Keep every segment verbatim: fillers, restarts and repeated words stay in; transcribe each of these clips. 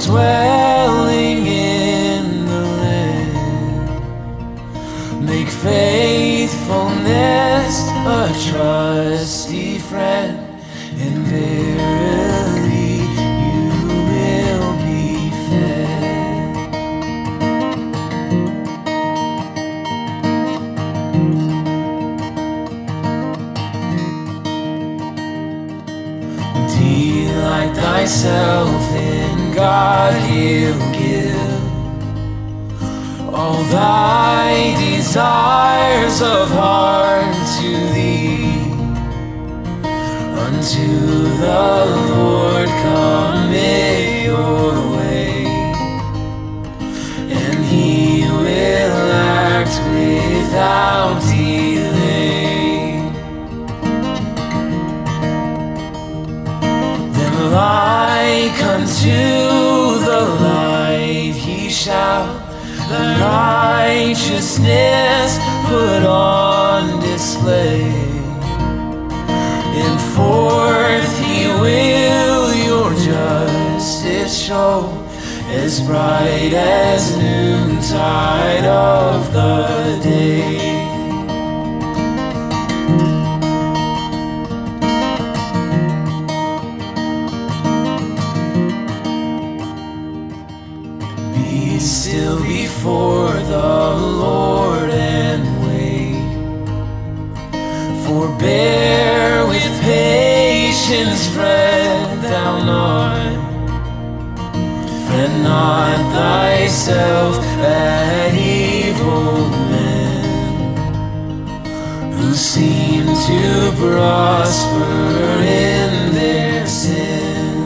dwelling in the land. Make faithfulness a trusty friend, and verily you will be fed. Delight thyself in God, He'll give all thy desires of heart to thee. Unto the Lord commit your way, and He will act without delay. Then like unto the light He shall the righteousness put on display, and forth He will your justice show, as bright as noontide of the day. Be still before the Lord and wait, forbear with patience, fret thou not. Fret not thyself at evil men, who seem to prosper in their sin.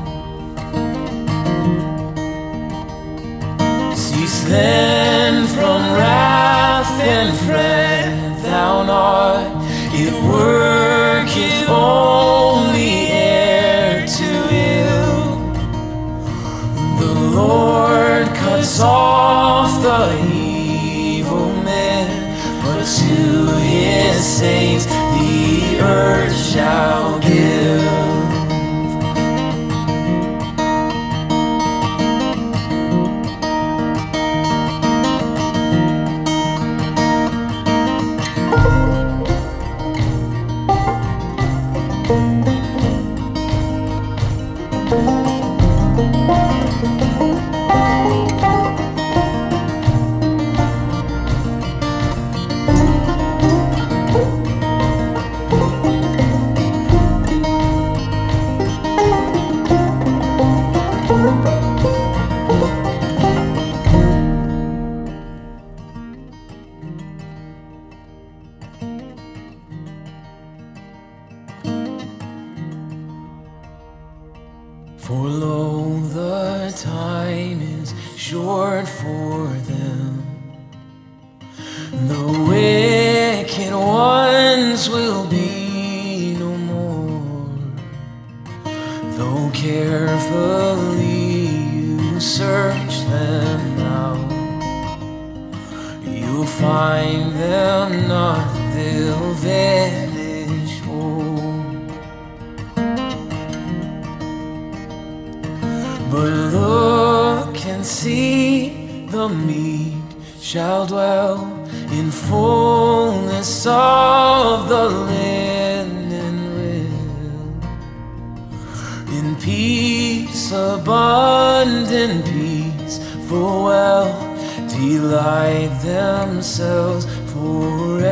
Cease then from wrath and fret thou not. It worketh only heir to ill. The Lord cuts off the evil men, but to His saints the earth shall give. For lo, the time is short for them. The wicked ones will be no more. Though carefully you search them out, you'll find them not, they'll vanish whole. But look and see, the meek shall dwell in fullness of the land and will, in peace, abundant peace, for well delight themselves forever.